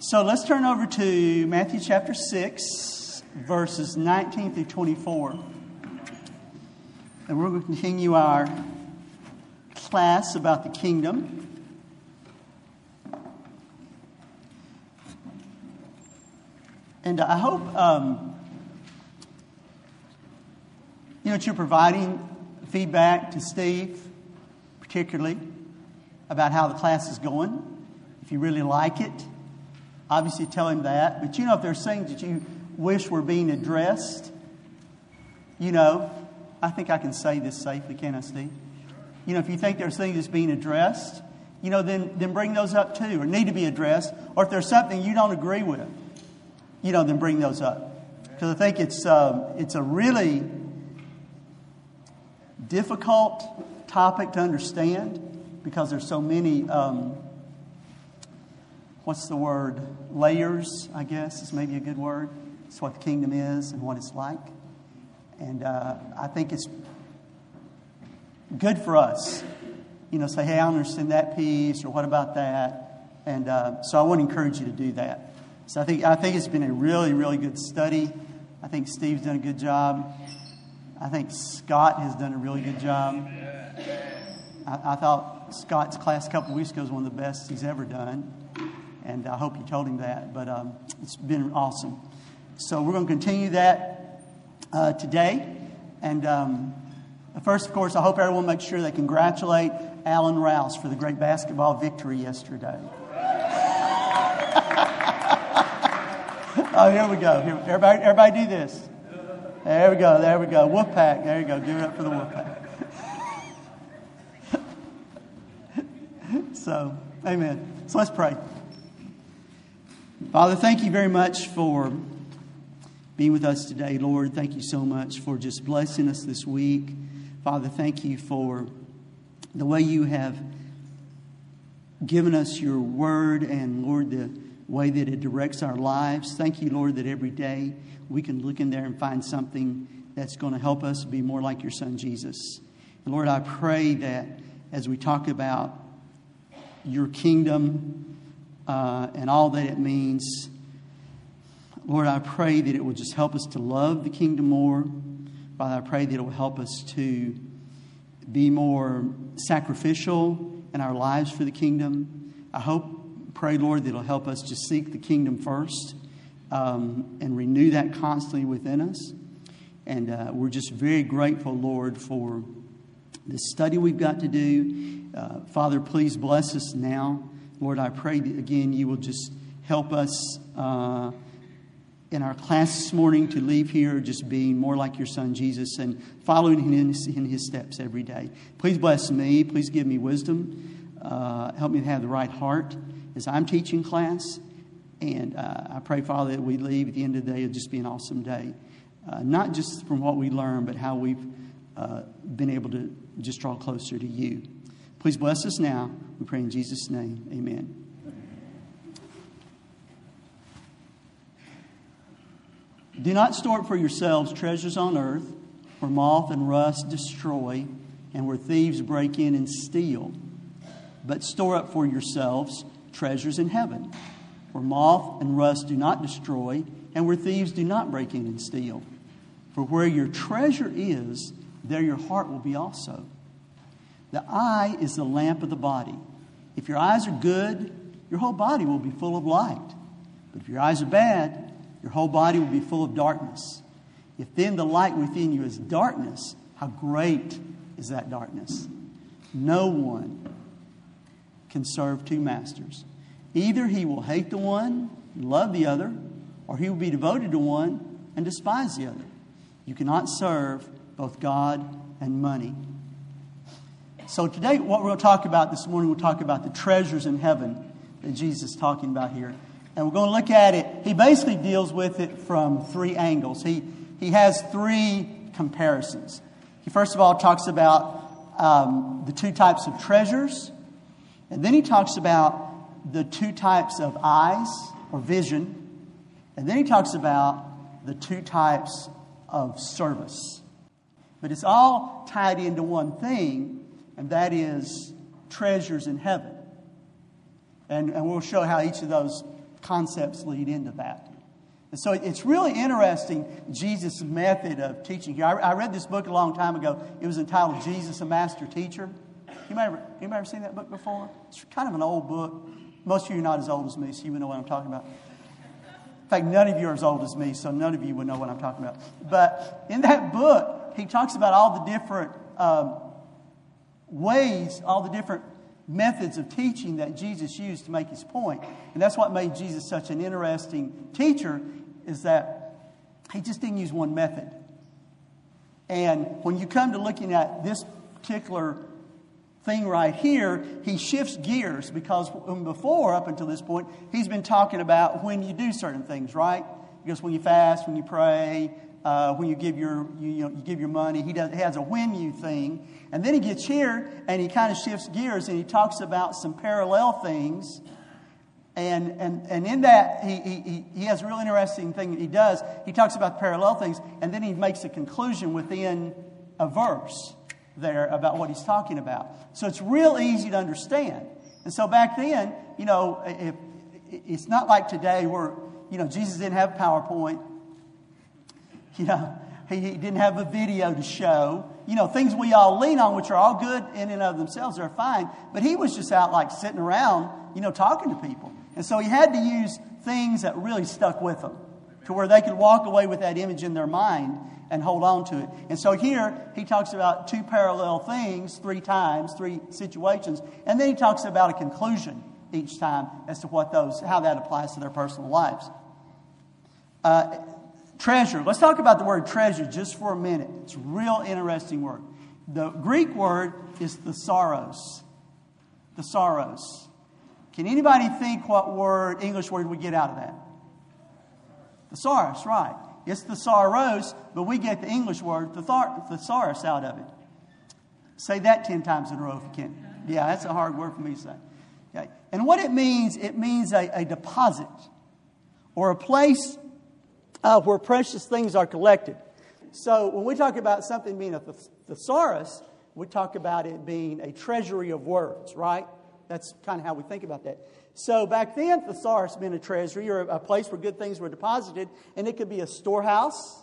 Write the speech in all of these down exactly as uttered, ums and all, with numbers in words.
So let's turn over to Matthew chapter six, verses nineteen through twenty-four. And we're going to continue our class about the kingdom. And I hope um, you know that you're providing feedback to Steve, particularly about how the class is going. If you really like it, obviously tell him that. But you know, if there's things that you wish were being addressed, you know, I think I can say this safely, can I, Steve? You know, if you think there's things that's being addressed, you know, then, then bring those up too, or need to be addressed. Or if there's something you don't agree with, you know, then bring those up. Because I think it's um, it's a really difficult topic to understand because there's so many, um, what's the word, layers, I guess is maybe a good word. It's what the kingdom is and what it's like. And uh, I think it's good for us, you know, say, hey, I understand that piece, or what about that? And uh, so I want to encourage you to do that. So I think I think it's been a really, really good study. I think Steve's done a good job. I think Scott has done a really good job. I, I thought Scott's class a couple of weeks ago was one of the best he's ever done. And I hope you told him that. But um, it's been awesome. So we're going to continue that uh, today. And um, first, of course, I hope everyone makes sure they congratulate Alan Rouse for the great basketball victory yesterday. Oh, here we go. Here, everybody, everybody do this. There we go. There we go. Wolfpack. There you go. Give it up for the Wolfpack. So, amen. So let's pray. Father, thank you very much for being with us today, Lord. Thank you so much for just blessing us this week. Father, thank you for the way you have given us your word and, Lord, the way that it directs our lives. Thank you, Lord, that every day we can look in there and find something that's going to help us be more like your Son, Jesus. And Lord, I pray that as we talk about your kingdom uh, and all that it means, Lord, I pray that it will just help us to love the kingdom more. Father, I pray that it will help us to be more sacrificial in our lives for the kingdom. I hope Pray, Lord, that it'll help us to seek the kingdom first um, and renew that constantly within us. And uh, we're just very grateful, Lord, for the study we've got to do. Uh, Father, please bless us now. Lord, I pray that, again, you will just help us uh, in our class this morning to leave here just being more like your Son, Jesus, and following in his, in his steps every day. Please bless me. Please give me wisdom. Uh, help me to have the right heart as I'm teaching class. And uh, I pray, Father, that we leave at the end of the day. It'll just be an awesome day. Uh, not just from what we learn, but how we've uh, been able to just draw closer to you. Please bless us now. We pray in Jesus' name. Amen. Do not store up for yourselves treasures on earth, where moth and rust destroy, and where thieves break in and steal. But store up for yourselves treasures in heaven, where moth and rust do not destroy, and where thieves do not break in and steal. For where your treasure is, there your heart will be also. The eye is the lamp of the body. If your eyes are good, your whole body will be full of light. But if your eyes are bad, your whole body will be full of darkness. If then the light within you is darkness, how great is that darkness? No one can serve two masters. Either he will hate the one and love the other, or he will be devoted to one and despise the other. You cannot serve both God and money. So today, what we're going to talk about this morning, we'll talk about the treasures in heaven that Jesus is talking about here. And we're going to look at it. He basically deals with it from three angles. He, he has three comparisons. He first of all talks about um, the two types of treasures. And then he talks about the two types of eyes or vision. And then he talks about the two types of service. But it's all tied into one thing, and that is treasures in heaven. And, and we'll show how each of those concepts lead into that. And so it's really interesting, Jesus' method of teaching here. I, I read this book a long time ago. It was entitled Jesus, a Master Teacher. You might ever, anybody ever seen that book before? It's kind of an old book. Most of you are not as old as me, so you would know what I'm talking about. In fact, none of you are as old as me, so none of you would know what I'm talking about. But in that book, he talks about all the different um, ways, all the different methods of teaching that Jesus used to make his point. And that's what made Jesus such an interesting teacher, is that he just didn't use one method. And when you come to looking at this particular thing right here, he shifts gears, because before, up until this point, he's been talking about when you do certain things, right? Because when you fast, when you pray, uh, when you give your you, you know you give your money, he does he has a when you thing, and then he gets here and he kind of shifts gears and he talks about some parallel things, and and and in that he he he has a real interesting thing that he does. He talks about parallel things, and then he makes a conclusion within a verse there about what he's talking about. So it's real easy to understand. And so back then, you know, if, it's not like today where, you know, Jesus didn't have PowerPoint. You know, he, he didn't have a video to show. You know, things we all lean on, which are all good in and of themselves, are fine. But he was just out like sitting around, you know, talking to people. And so he had to use things that really stuck with them, to where they could walk away with that image in their mind and hold on to it. And so here, he talks about two parallel things three times, three situations. And then he talks about a conclusion each time as to what those, how that applies to their personal lives. Uh, treasure. Let's talk about the word treasure just for a minute. It's a real interesting word. The Greek word is thesaurus. Thesaurus. Can anybody think what word, English word, we get out of that? Thesaurus, right. It's thesaurus, but we get the English word thesaurus out of it. Say that ten times in a row if you can. Yeah, that's a hard word for me to say. Okay. And what it means, it means a, a deposit or a place uh, where precious things are collected. So when we talk about something being a thesaurus, we talk about it being a treasury of words, right? That's kind of how we think about that. So back then, thesaurus meant a treasury, or a place where good things were deposited. And it could be a storehouse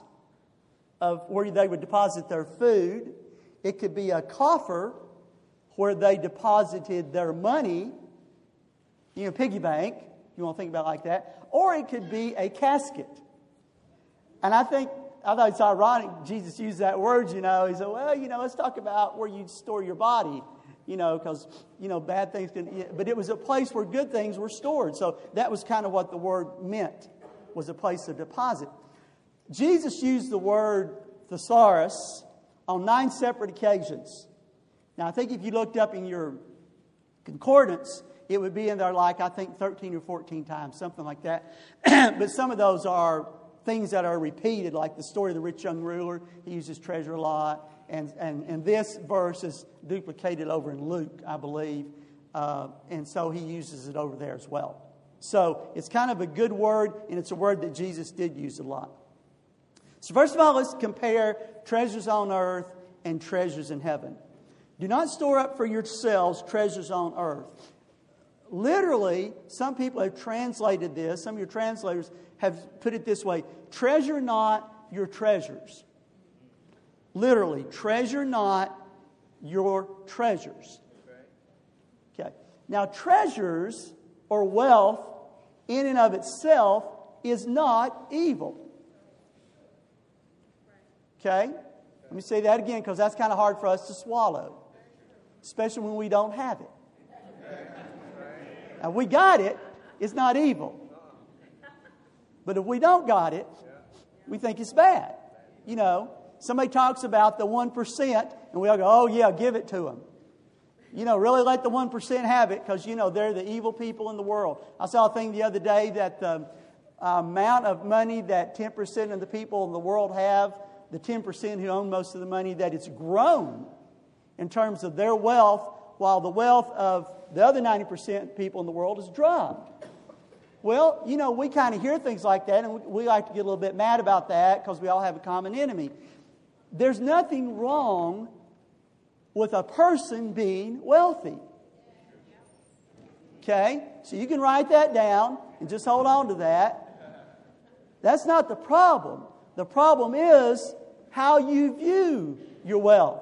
of where they would deposit their food. It could be a coffer where they deposited their money. You know, piggy bank, you want to think about it like that. Or it could be a casket. And I think, I thought it's ironic Jesus used that word, you know. He said, well, you know, let's talk about where you store your body. You know, because, you know, bad things can... But it was a place where good things were stored. So that was kind of what the word meant, was a place of deposit. Jesus used the word thesaurus on nine separate occasions. Now, I think if you looked up in your concordance, it would be in there like, I think, thirteen or fourteen times, something like that. But some of those are things that are repeated, like the story of the rich young ruler. He uses treasure a lot. And, and, and this verse is duplicated over in Luke, I believe. Uh, and so he uses it over there as well. So it's kind of a good word, and it's a word that Jesus did use a lot. So first of all, let's compare treasures on earth and treasures in heaven. Do not store up for yourselves treasures on earth. Literally, some people have translated this. Some of your translators have put it this way. Treasure not your treasures. Literally, treasure not your treasures. Okay. Now, treasures or wealth in and of itself is not evil. Okay? Let me say that again, because that's kind of hard for us to swallow, especially when we don't have it. Now, we got it, it's not evil. But if we don't got it, we think it's bad. You know, somebody talks about the one percent, and we all go, oh, yeah, give it to them. You know, really let the one percent have it, because, you know, they're the evil people in the world. I saw a thing the other day that the amount of money that ten percent of the people in the world have, the ten percent who own most of the money, that it's grown in terms of their wealth, while the wealth of the other ninety percent people in the world has dropped. Well, you know, we kind of hear things like that, and we, we like to get a little bit mad about that because we all have a common enemy. There's nothing wrong with a person being wealthy. Okay? So you can write that down and just hold on to that. That's not the problem. The problem is how you view your wealth.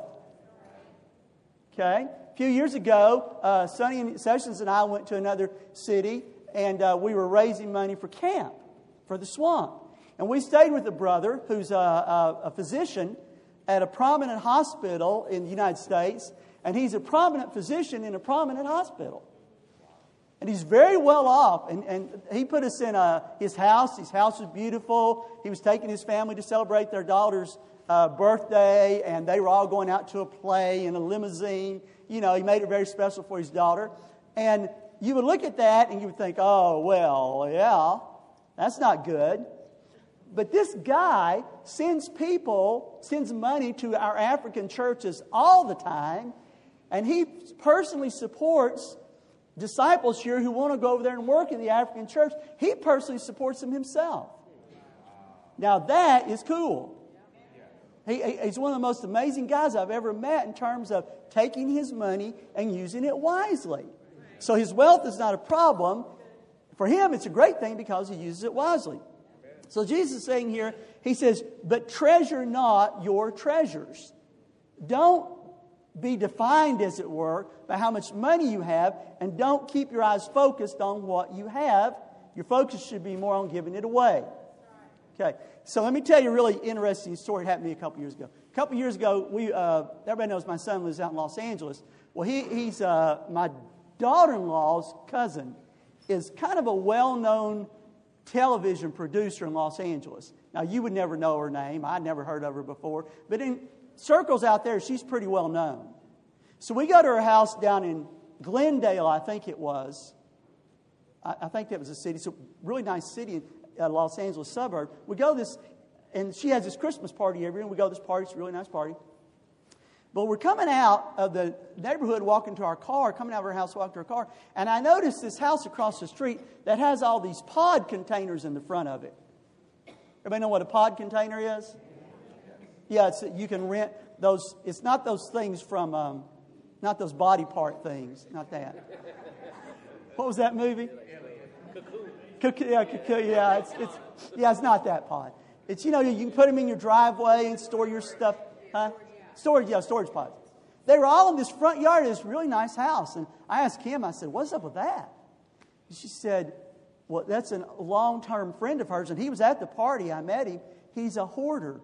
Okay? A few years ago, uh, Sonny Sessions and I went to another city, and uh, we were raising money for camp, for the swamp. And we stayed with a brother who's a, a, a physician at a prominent hospital in the United States, and he's a prominent physician in a prominent hospital. And he's very well off, and, and he put us in a, his house. His house was beautiful. He was taking his family to celebrate their daughter's uh, birthday, and they were all going out to a play in a limousine. You know, he made it very special for his daughter. And you would look at that and you would think, oh, well, yeah, that's not good. But this guy sends people, sends money to our African churches all the time, and he personally supports disciples here who want to go over there and work in the African church. He personally supports them himself. Now that is cool. He, he's one of the most amazing guys I've ever met in terms of taking his money and using it wisely. So his wealth is not a problem. For him, it's a great thing because he uses it wisely. So Jesus is saying here, he says, but treasure not your treasures. Don't be defined, as it were, by how much money you have, and don't keep your eyes focused on what you have. Your focus should be more on giving it away. Okay, so let me tell you a really interesting story that happened to me a couple years ago. A couple years ago, we uh, everybody knows my son lives out in Los Angeles. Well, he, he's uh, my daughter-in-law's cousin is kind of a well-known television producer in Los Angeles. Now, you would never know her name. I'd never heard of her before. But in circles out there, she's pretty well known. So we go to her house down in Glendale, I think it was. I, I think that was a city. So really nice city in uh, Los Angeles suburb. We go to this, and she has this Christmas party every year. We go to this party. It's a really nice party. But we're coming out of the neighborhood, walking to our car, coming out of our house, walking to our car, and I noticed this house across the street that has all these pod containers in the front of it. Everybody know what a pod container is? Yeah, it's, you can rent those. It's not those things from, um, not those body part things, not that. What was that movie? Cocoon. Yeah, cocoon, yeah, it's, it's, yeah, it's not that pod. It's, you know, you can put them in your driveway and store your stuff, huh? Storage, yeah, storage pods. They were all in this front yard of this really nice house. And I asked Kim, I said, what's up with that? And she said, well, that's a long-term friend of hers. And he was at the party. I met him. He's a hoarder.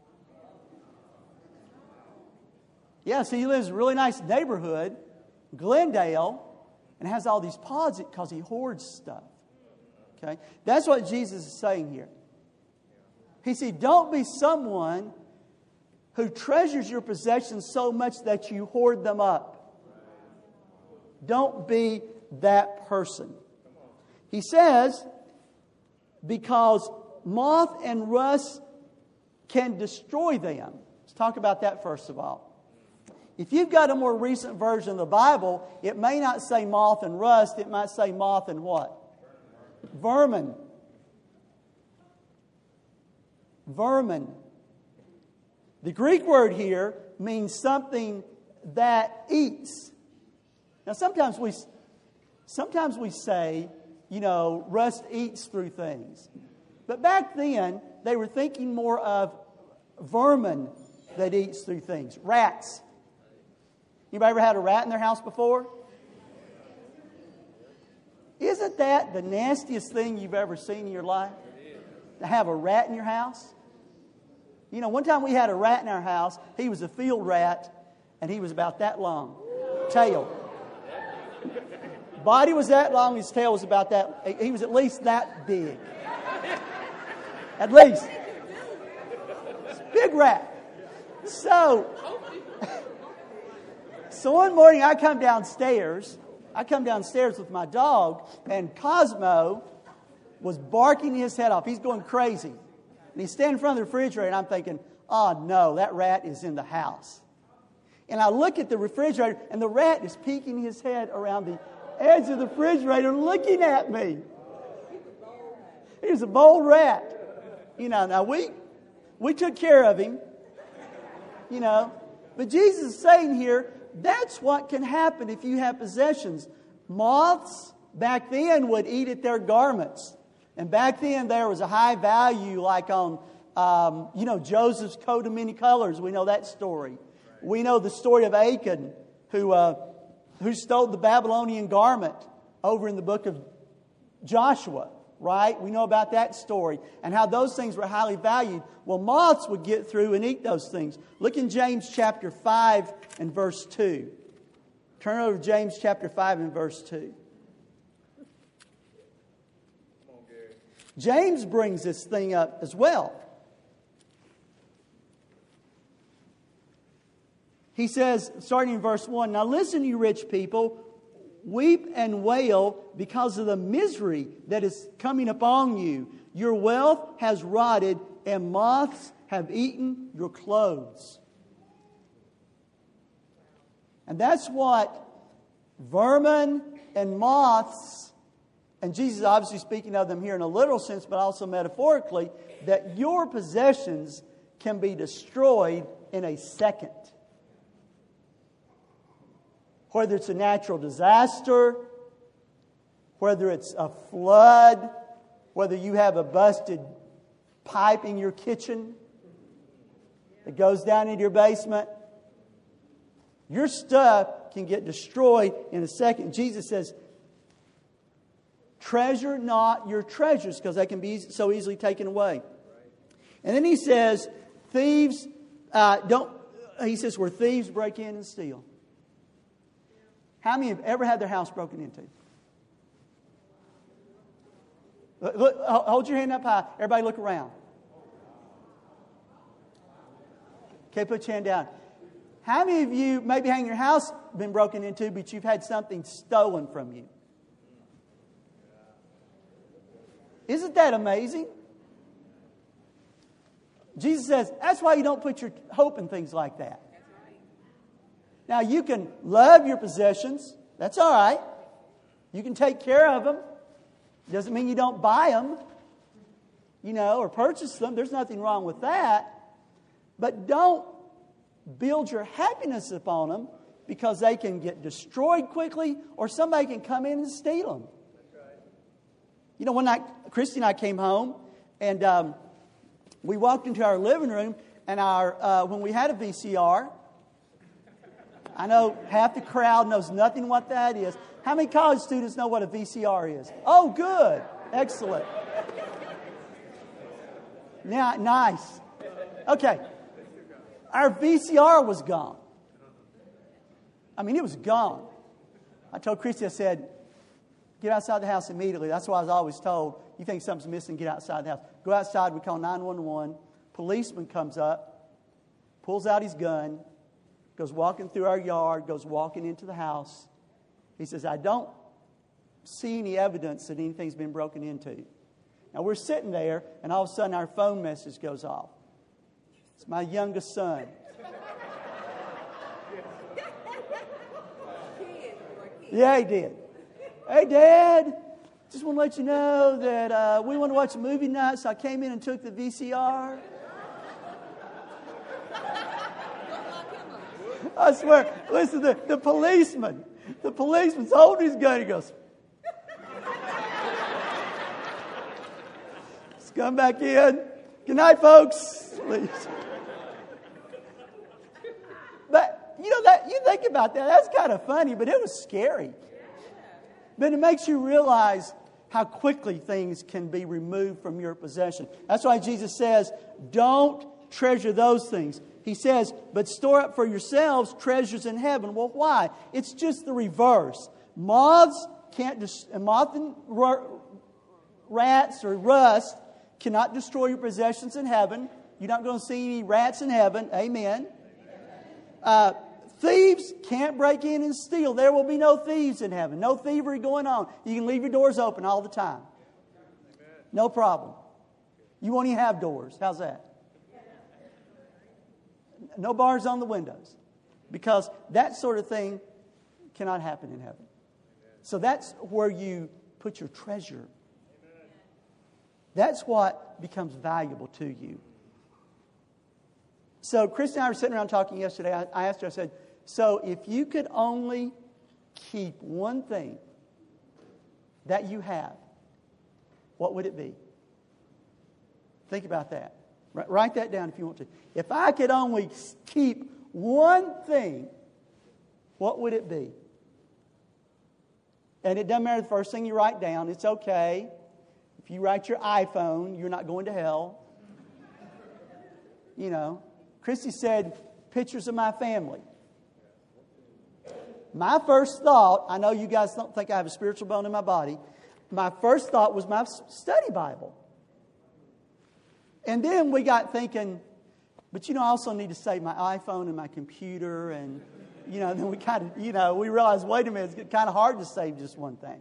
Yeah, so he lives in a really nice neighborhood, Glendale, and has all these pods because he hoards stuff. Okay? That's what Jesus is saying here. He said, don't be someone who treasures your possessions so much that you hoard them up. Don't be that person. He says, because moth and rust can destroy them. Let's talk about that first of all. If you've got a more recent version of the Bible, it may not say moth and rust. It might say moth and what? Vermin. Vermin. The Greek word here means something that eats. Now, sometimes we, sometimes we say, you know, rust eats through things. But back then, they were thinking more of vermin that eats through things. Rats. Anybody ever had a rat in their house before? Isn't that the nastiest thing you've ever seen in your life? To have a rat in your house? You know, one time we had a rat in our house. He was a field rat, and he was about that long. Tail. Body was that long, his tail was about that. He was at least that big. At least. Big rat. So, so one morning I come downstairs. I come downstairs with my dog, and Cosmo was barking his head off. He's going crazy. And he's standing in front of the refrigerator, and I'm thinking, oh, no, that rat is in the house. And I look at the refrigerator, and the rat is peeking his head around the edge of the refrigerator looking at me. He's a bold rat. You know, now we, we took care of him, you know. But Jesus is saying here, that's what can happen if you have possessions. Moths, back then would eat at their garments. And back then there was a high value like on, um, you know, Joseph's coat of many colors. We know that story. We know the story of Achan who, uh, who stole the Babylonian garment over in the book of Joshua. Right? We know about that story and how those things were highly valued. Well, moths would get through and eat those things. Look in James chapter five and verse two. Turn over to James chapter five and verse two. James brings this thing up as well. He says, starting in verse one, "Now listen, you rich people, weep and wail because of the misery that is coming upon you. Your wealth has rotted, and moths have eaten your clothes." And that's what vermin and moths, and Jesus is obviously speaking of them here in a literal sense, but also metaphorically, that your possessions can be destroyed in a second. Whether it's a natural disaster, whether it's a flood, whether you have a busted pipe in your kitchen that goes down into your basement, your stuff can get destroyed in a second. Jesus says, treasure not your treasures, because they can be so easily taken away. And then he says, thieves, uh, don't, he says, where thieves break in and steal. How many have ever had their house broken into? Look, look, hold your hand up high. Everybody look around. Okay, put your hand down. How many of you, maybe having your house been broken into, but you've had something stolen from you? Isn't that amazing? Jesus says, that's why you don't put your hope in things like that. Now, you can love your possessions. That's all right. You can take care of them. Doesn't mean you don't buy them, you know, or purchase them. There's nothing wrong with that. But don't build your happiness upon them, because they can get destroyed quickly, or somebody can come in and steal them. You know, one night, Christy and I came home, and um, we walked into our living room, and our uh, when we had a V C R, I know half the crowd knows nothing what that is. How many college students know what a V C R is? Oh, good. Excellent. Now, nice. Okay. Our V C R was gone. I mean, it was gone. I told Christy, I said, get outside the house immediately. That's why I was always told, you think something's missing, get outside the house. Go outside, we call nine one one. Policeman comes up, pulls out his gun, goes walking through our yard, goes walking into the house. He says, I don't see any evidence that anything's been broken into. Now, we're sitting there, and all of a sudden our phone message goes off. It's my youngest son. Yeah, he did. Hey, Dad, just want to let you know that uh, we want to watch a movie night, so I came in and took the V C R. I swear, listen, the, the policeman, the policeman's holding his gun. He goes, let's come back in. Good night, folks. Please. But, you know, that you think about that, that's kind of funny, but it was scary. But it makes you realize how quickly things can be removed from your possession. That's why Jesus says, don't treasure those things. He says, but store up for yourselves treasures in heaven. Well, why? It's just the reverse. Moths can't, dis- moth and r- rats or rust cannot destroy your possessions in heaven. You're not going to see any rats in heaven. Amen. Uh, thieves can't break in and steal. There will be no thieves in heaven. No thievery going on. You can leave your doors open all the time. No problem. You won't even have doors. How's that? No bars on the windows. Because that sort of thing cannot happen in heaven. So that's where you put your treasure. That's what becomes valuable to you. So Chris and I were sitting around talking yesterday. I, I asked her, I said, so if you could only keep one thing that you have, what would it be? Think about that. Write that down if you want to. If I could only keep one thing, what would it be? And it doesn't matter the first thing you write down. It's okay. If you write your iPhone, you're not going to hell. You know, Christy said, pictures of my family. My first thought, I know you guys don't think I have a spiritual bone in my body. My first thought was my study Bible. And then we got thinking, but you know, I also need to save my iPhone and my computer. And, you know, then we kind of, you know, we realized, wait a minute, it's kind of hard to save just one thing.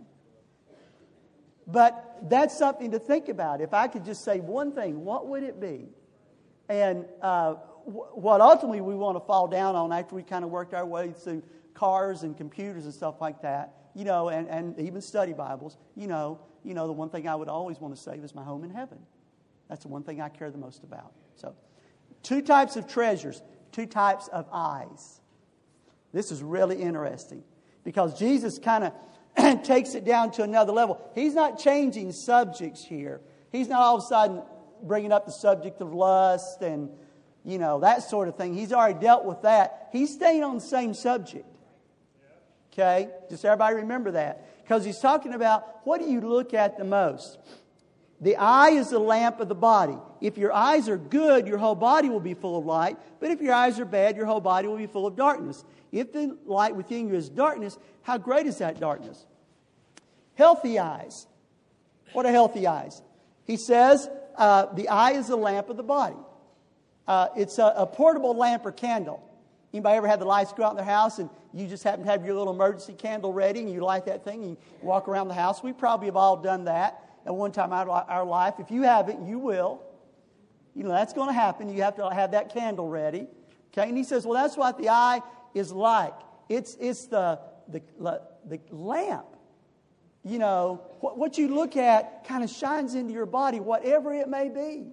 But that's something to think about. If I could just save one thing, what would it be? And uh, w- what ultimately we want to fall down on after we kind of worked our way through cars and computers and stuff like that, you know, and, and even study Bibles, you know, you know, the one thing I would always want to save is my home in heaven. That's the one thing I care the most about. So, two types of treasures, two types of eyes. This is really interesting because Jesus kind of takes it down to another level. He's not changing subjects here. He's not all of a sudden bringing up the subject of lust and, you know, that sort of thing. He's already dealt with that. He's staying on the same subject. Okay? Just everybody remember that. Because he's talking about what do you look at the most? The eye is the lamp of the body. If your eyes are good, your whole body will be full of light. But if your eyes are bad, your whole body will be full of darkness. If the light within you is darkness, how great is that darkness? Healthy eyes. What are healthy eyes? He says uh, the eye is the lamp of the body. Uh, it's a, a portable lamp or candle. Anybody ever had the lights go out in their house and you just happen to have your little emergency candle ready and you light that thing and you walk around the house? We probably have all done that at one time in our life. If you haven't, you will. You know, that's going to happen. You have to have that candle ready. Okay, and he says, well, that's what the eye is like. It's it's the the, the lamp. You know, what, what you look at kind of shines into your body, whatever it may be.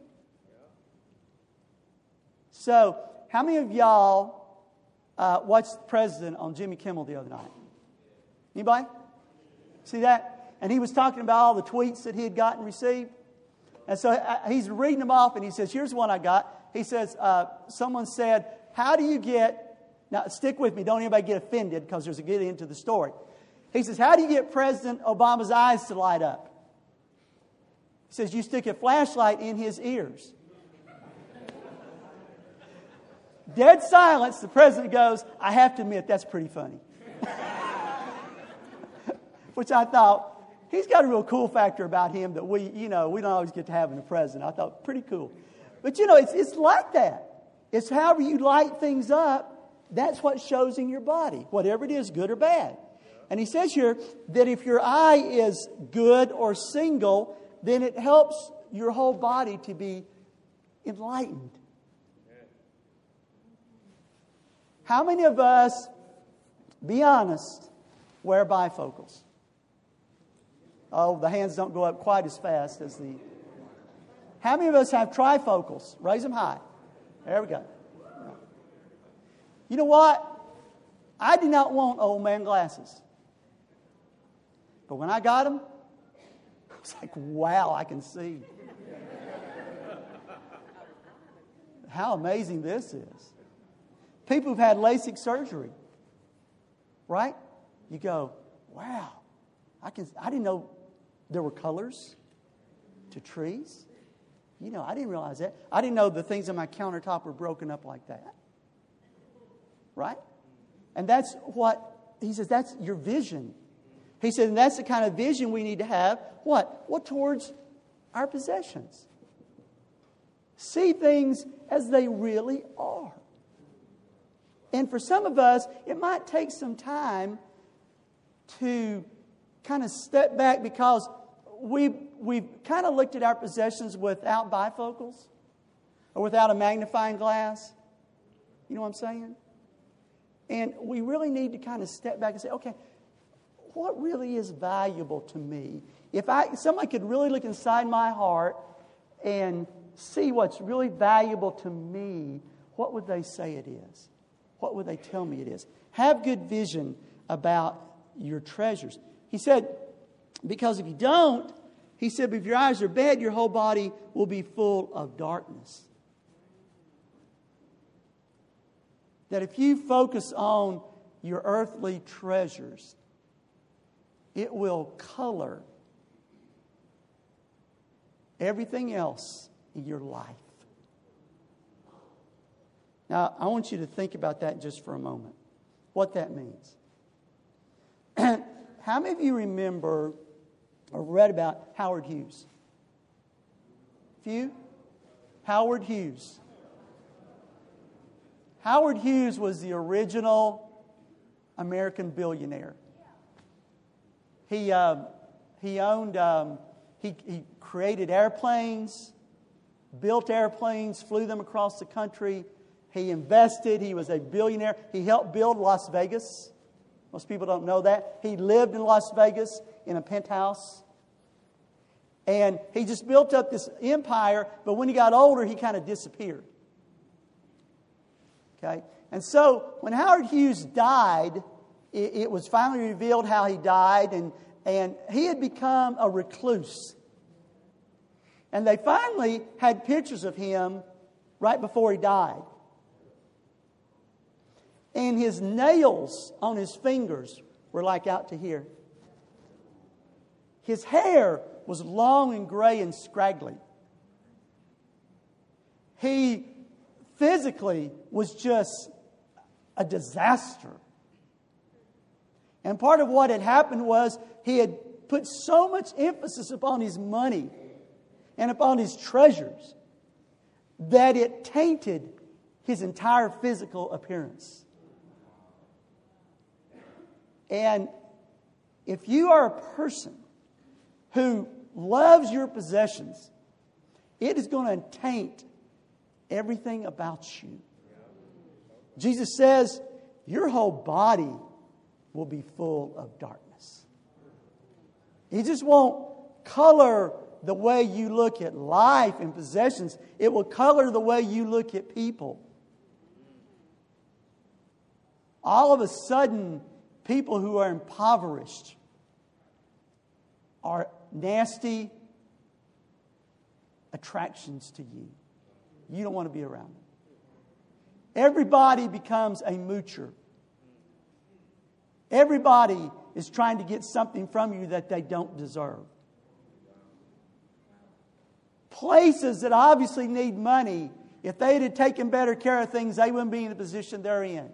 So, how many of y'all uh, watched the president on Jimmy Kimmel the other night? Anybody? See that? And he was talking about all the tweets that he had gotten received. And so he's reading them off and he says, here's one I got. He says, uh, someone said, how do you get, now stick with me, don't anybody get offended because there's a good end to the story. He says, how do you get President Obama's eyes to light up? He says, you stick a flashlight in his ears. Dead silence, the president goes, I have to admit, that's pretty funny. Which I thought, he's got a real cool factor about him that we, you know, we don't always get to have in the president. I thought, pretty cool. But, you know, it's it's like that. It's however you light things up, that's what shows in your body, whatever it is, good or bad. And he says here that if your eye is good or single, then it helps your whole body to be enlightened. How many of us, be honest, wear bifocals? Oh, the hands don't go up quite as fast as the... How many of us have trifocals? Raise them high. There we go. You know what? I did not want old man glasses. But when I got them, I was like, wow, I can see. How amazing this is. People who've had LASIK surgery, right? You go, wow, I can. I didn't know there were colors to trees. You know, I didn't realize that. I didn't know the things on my countertop were broken up like that. Right? And that's what, he says, that's your vision. He said, and that's the kind of vision we need to have. What? Well, towards our possessions. See things as they really are. And for some of us, it might take some time to kind of step back because we've, we've kind of looked at our possessions without bifocals or without a magnifying glass. You know what I'm saying? And we really need to kind of step back and say, okay, what really is valuable to me? If I, if somebody could really look inside my heart and see what's really valuable to me, what would they say it is? What would they tell me it is? Have good vision about your treasures. He said, Because if you don't, he said, if your eyes are bad, your whole body will be full of darkness. That if you focus on your earthly treasures, it will color everything else in your life. Now, I want you to think about that just for a moment. What that means. How many of you remember or read about Howard Hughes? Few? Howard Hughes. Howard Hughes was the original American billionaire. He uh, he owned, um, he, he created airplanes, built airplanes, flew them across the country. He invested. He was a billionaire. He helped build Las Vegas. Most people don't know that. He lived in Las Vegas in a penthouse. And he just built up this empire, but when he got older, he kind of disappeared. Okay? And so, when Howard Hughes died, it, it was finally revealed how he died, and, and he had become a recluse. And they finally had pictures of him right before he died. And his nails on his fingers were like out to here. His hair was long and gray and scraggly. He physically was just a disaster. And part of what had happened was he had put so much emphasis upon his money and upon his treasures that it tainted his entire physical appearance. And if you are a person who loves your possessions, it is going to taint everything about you. Jesus says, your whole body will be full of darkness. He just won't color the way you look at life and possessions. It will color the way you look at people. All of a sudden, people who are impoverished are nasty attractions to you. You don't want to be around them. Everybody becomes a moocher. Everybody is trying to get something from you that they don't deserve. Places that obviously need money, if they had taken better care of things, they wouldn't be in the position they're in.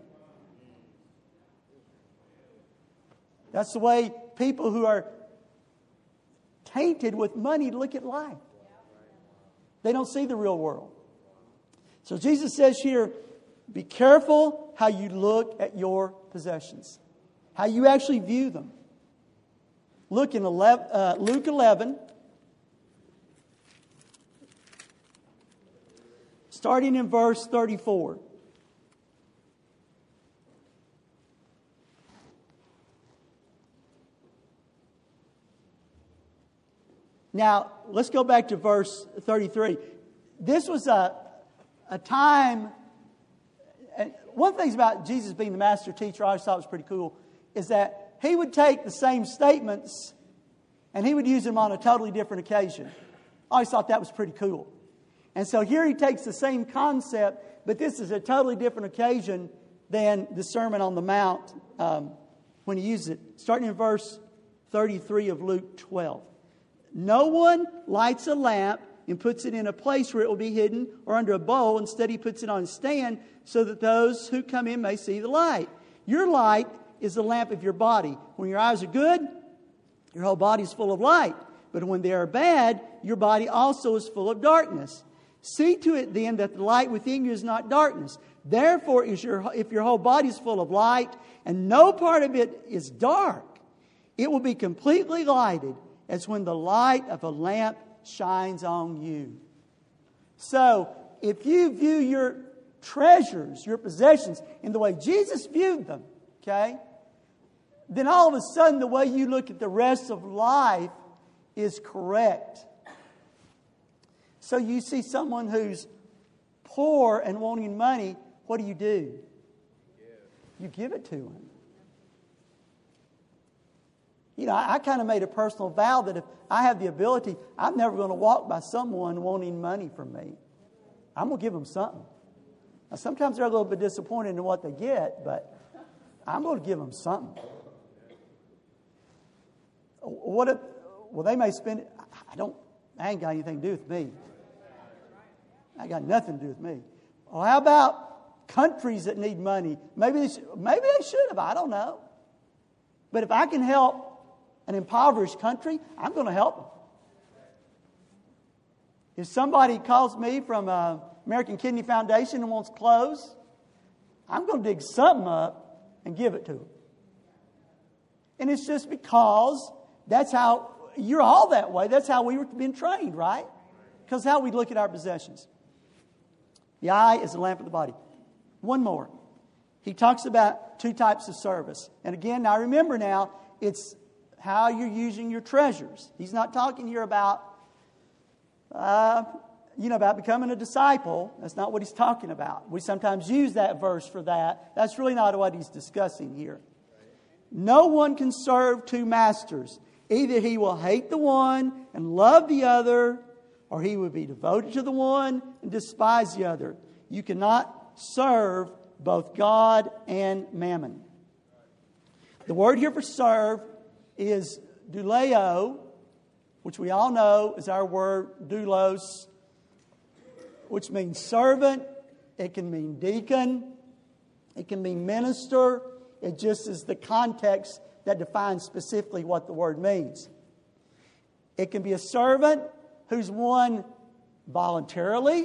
That's the way people who are tainted with money look at life. They don't see the real world. So Jesus says here, be careful how you look at your possessions. How you actually view them. Look in eleven, uh, Luke eleven. Starting in verse thirty-four. Now, let's go back to verse thirty-three. This was a, a time... And one of the things about Jesus being the master teacher I always thought was pretty cool is that he would take the same statements and he would use them on a totally different occasion. I always thought that was pretty cool. And so here he takes the same concept, but this is a totally different occasion than the Sermon on the Mount um, when he uses it. Starting in verse thirty-three of Luke twelve. No one lights a lamp and puts it in a place where it will be hidden or under a bowl. Instead, he puts it on a stand so that those who come in may see the light. Your light is the lamp of your body. When your eyes are good, your whole body is full of light. But when they are bad, your body also is full of darkness. See to it then that the light within you is not darkness. Therefore, is your, if your whole body is full of light and no part of it is dark, it will be completely lighted as when the light of a lamp shines on you. So, if you view your treasures, your possessions, in the way Jesus viewed them, okay, then all of a sudden the way you look at the rest of life is correct. So you see someone who's poor and wanting money, what do you do? You give it to him. You know, I, I kind of made a personal vow that if I have the ability, I'm never going to walk by someone wanting money from me. I'm going to give them something. Now, sometimes they're a little bit disappointed in what they get, but I'm going to give them something. What if, well, they may spend it. I don't, I ain't got anything to do with me. I got nothing to do with me. Well, how about countries that need money? Maybe they should, maybe they should have. I don't know. But if I can help an impoverished country, I'm going to help them. If somebody calls me from uh, American Kidney Foundation and wants clothes, I'm going to dig something up and give it to them. And it's just because that's how, you're all that way. That's how we were being trained, right? Because how we look at our possessions. The eye is the lamp of the body. One more. He talks about two types of service. And again, now remember now, it's how you're using your treasures. He's not talking here about, uh, you know, about becoming a disciple. That's not what he's talking about. We sometimes use that verse for that. That's really not what he's discussing here. No one can serve two masters. Either he will hate the one and love the other, or he will be devoted to the one and despise the other. You cannot serve both God and mammon. The word here for serve is douleo, which we all know is our word doulos, which means servant. It can mean deacon. It can mean minister. It just is the context that defines specifically what the word means. It can be a servant who's won voluntarily,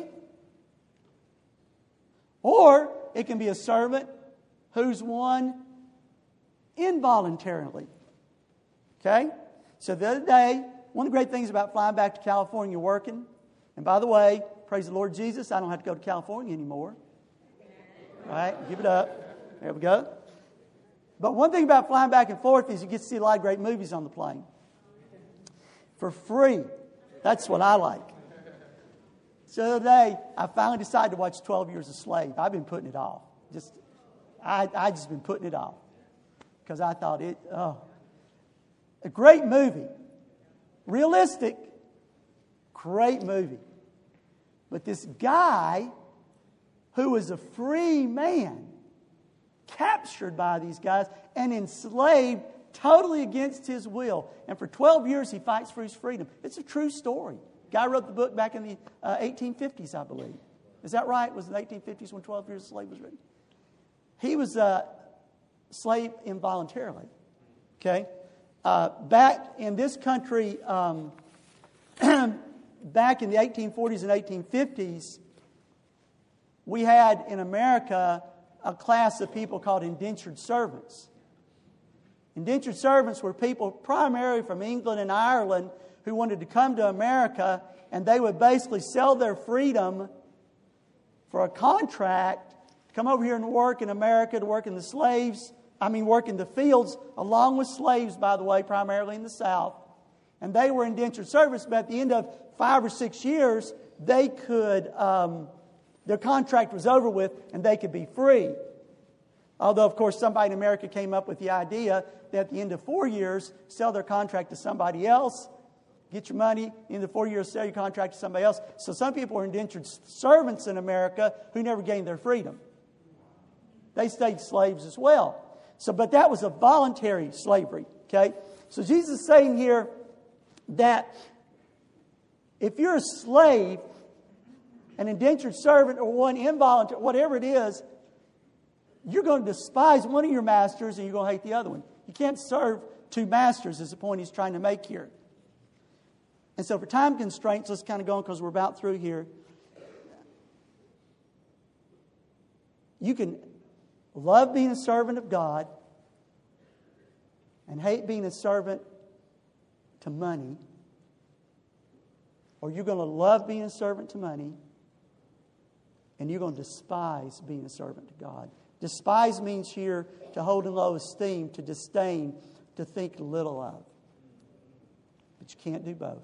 or it can be a servant who's won involuntarily. Okay? So the other day, one of the great things about flying back to California working, and by the way, praise the Lord Jesus, I don't have to go to California anymore. Right? Give it up. There we go. But one thing about flying back and forth is you get to see a lot of great movies on the plane. For free. That's what I like. So the other day, I finally decided to watch twelve Years a Slave. I've been putting it off. Just, I I just been putting it off. Because I thought it, oh, a great movie. Realistic. Great movie. But this guy who was a free man, captured by these guys and enslaved totally against his will. And for twelve years he fights for his freedom. It's a true story. Guy wrote the book back in the uh, eighteen fifties, I believe. Is that right? Was it the eighteen fifties when twelve Years a Slave was written? He was a slave involuntarily. Okay? Uh, back in this country, um, back in the eighteen forties and eighteen fifties, we had in America a class of people called indentured servants. Indentured servants were people primarily from England and Ireland who wanted to come to America, and they would basically sell their freedom for a contract to come over here and work in America, to work in the slaves, I mean work in the fields, along with slaves, by the way, primarily in the South. And they were indentured servants, but at the end of five or six years, they could, um, their contract was over with, and they could be free. Although, of course, somebody in America came up with the idea that at the end of four years, sell their contract to somebody else, get your money, in the four years, sell your contract to somebody else. So some people were indentured servants in America who never gained their freedom. They stayed slaves as well. So, but that was a voluntary slavery. Okay? So Jesus is saying here that if you're a slave, an indentured servant, or one involuntary, whatever it is, you're going to despise one of your masters and you're going to hate the other one. You can't serve two masters is the point he's trying to make here. And so for time constraints, let's kind of go on because we're about through here. You can love being a servant of God and hate being a servant to money. Or you're going to love being a servant to money and you're going to despise being a servant to God. Despise means here to hold in low esteem, to disdain, to think little of. But you can't do both.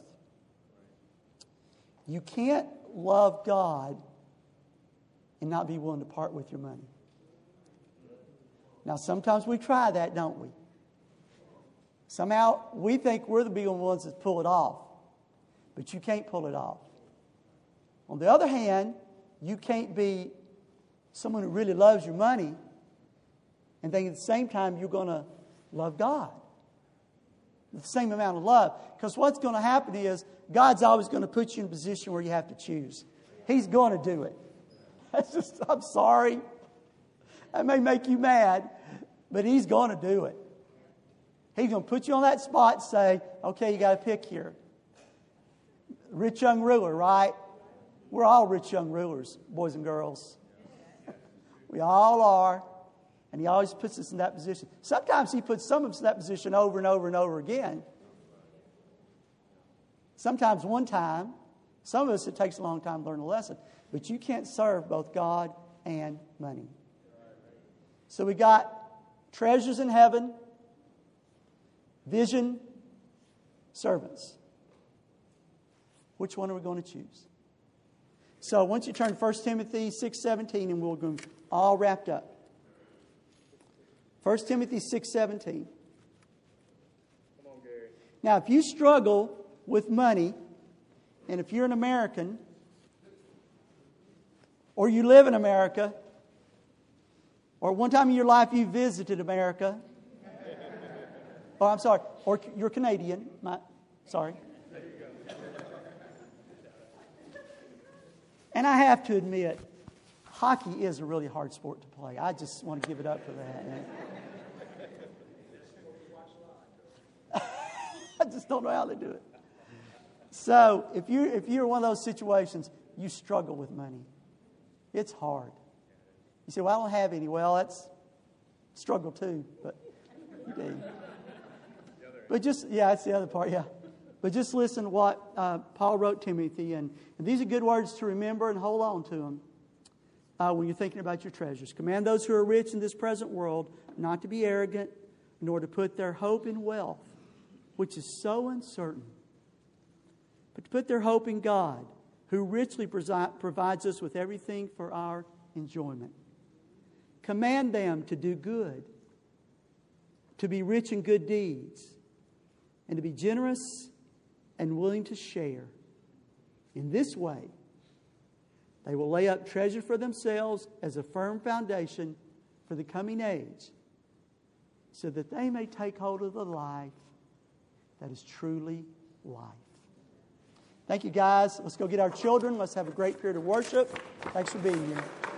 You can't love God and not be willing to part with your money. Now, sometimes we try that, don't we? Somehow we think we're the big ones that pull it off. But you can't pull it off. On the other hand, you can't be someone who really loves your money and think at the same time you're going to love God. The same amount of love. Because what's going to happen is God's always going to put you in a position where you have to choose. He's going to do it. That's just, I'm sorry. That may make you mad, but He's going to do it. He's going to put you on that spot and say, okay, you got to pick here. Rich young ruler, right? We're all rich young rulers, boys and girls. We all are. And He always puts us in that position. Sometimes He puts some of us in that position over and over and over again. Sometimes one time. Some of us, it takes a long time to learn a lesson. But you can't serve both God and money. So we got treasures in heaven, vision, servants. Which one are we going to choose? So once you turn to First Timothy six seventeen, and we'll go all wrapped up. First Timothy six seventeen. Come on, Gary. Now, if you struggle with money, and if you're an American, or you live in America, or one time in your life you visited America, oh, I'm sorry, or you're Canadian, my, sorry. And I have to admit, hockey is a really hard sport to play. I just want to give it up for that. I just don't know how they do it. So if you if you're in one of those situations, you struggle with money. It's hard. You say, well, I don't have any. Well, that's struggle too, but you do. But just, yeah, that's the other part, yeah. But just listen to what uh, Paul wrote Timothy, and, and these are good words to remember and hold on to them uh, when you're thinking about your treasures. Command those who are rich in this present world not to be arrogant, nor to put their hope in wealth, which is so uncertain, but to put their hope in God, who richly presi- provides us with everything for our enjoyment. Command them to do good, to be rich in good deeds, and to be generous and willing to share. In this way, they will lay up treasure for themselves as a firm foundation for the coming age, so that they may take hold of the life that is truly life. Thank you, guys. Let's go get our children. Let's have a great period of worship. Thanks for being here.